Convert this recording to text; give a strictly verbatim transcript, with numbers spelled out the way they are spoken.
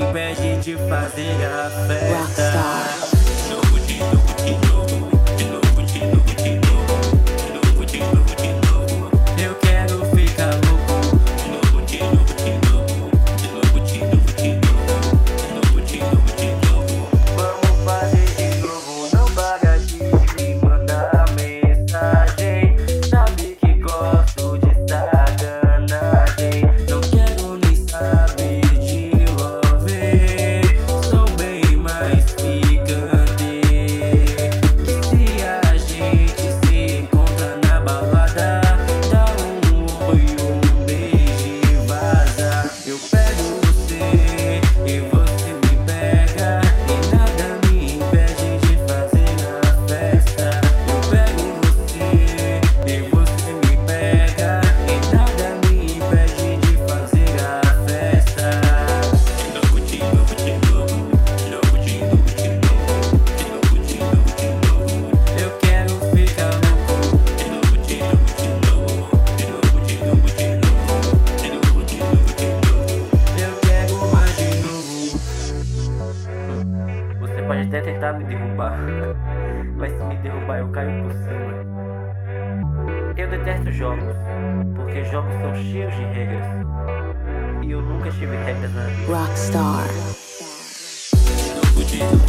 impede de fazer a festa. Rockstar. De novo, de novo, de novo. De novo, de novo, de novo. De novo, de novo, de novo. Eu quero ficar louco. De novo, de novo, de novo. De novo, de novo, de novo. De novo, de novo, de novo. Vamos fazer de novo. Não paga de me mandar mensagem. Sabe que gosto de sacanagem. Não quero nem saber de love. Sou bem mais picante. E se a gente se encontra na balada, dá um oi, um beijo e vaza. Eu pego você e você me pega, e nada me impede de fazer a festa. Eu pego você e você me pega, e nada me impede de fazer a festa. De novo, de novo, de novo. De novo, de novo, de novo. De novo, de novo, de novo. Eu quero ficar louco. De novo, de novo, de novo. De novo, de novo, de novo. De novo, de novo, de novo. Eu quero mais de novo. Você pode até tentar me derrubar, mas se me derrubar eu caio por cima. Eu detesto jogos, porque jogos são cheios de regras, e eu nunca tive regras na vida. Rockstar. De novo, de novo.